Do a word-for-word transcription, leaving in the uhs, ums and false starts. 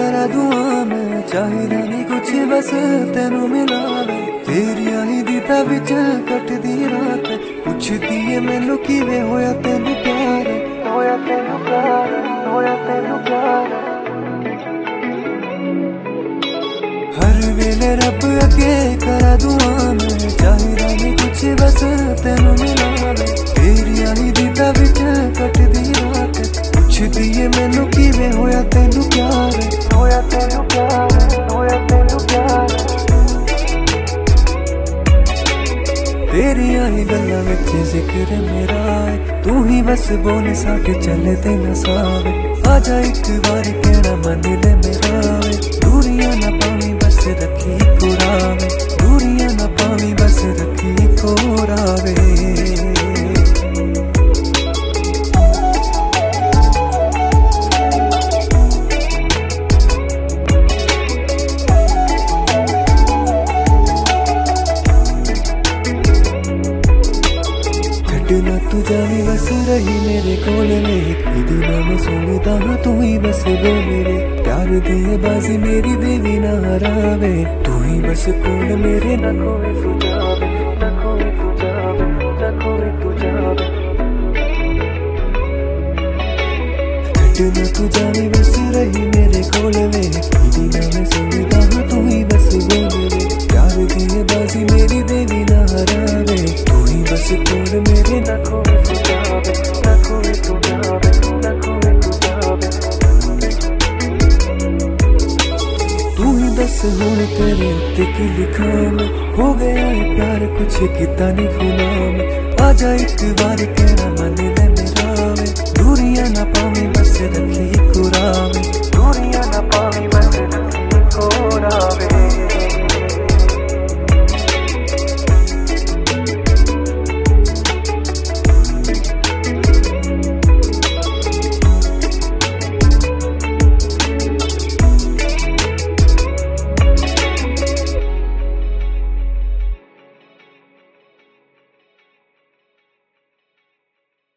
करा दुआ मैं चाहिदा नहीं कुछ बस तेनू मिलावे तेरिया ही दीता विच कटदी रात पुछदी है मैनू किवें होया तेनू प्यार होया तेनू प्यार होया तेनू प्यार हर वेले रब अगे करा दुआ मैं चाहिदा नहीं कुछ बस तेनू मिलावे तेरिया ही दीता विच कटदी रात पुछदी है मैनू किवें होया तेनू प्यार होया तेनू प्यार होया तेनू प्यार तेरिया ही गल्लां विच जिक्र मेरा है तू ही बस बोल साथ चले ते न सावे आजा एक बार कहना मन ले मेरा है दूरियां ना पावी बस रखी कोरावे दूरियां ना पावी बस रखी कोरावे ना तू जाने बस रही मेरे कोल में दिना में सोचदा हाँ तू ही बस वो मेरे प्यार दिए बाजी मेरी देवी ना हरावे तू ही बस कोल मेरे ना कोई सुझावे ना कोई सुझावे ना कोई सुझावे ना तू जाने बस रही मेरे कोल में दिना में सोचदा हाँ तू ही बस वो मेरे प्यार दिए बाजी मेरी देवी ना हरावे तू ही बस कोल मेरे ना कोई सुझावे ना कोई सुझावे ना कोई सुझावे तू ही दस हुण तेरे उत्ते की लिखा मैं हो गया है प्यार कुछ किता नहीं गुनाह में आजा एक बार कहना मन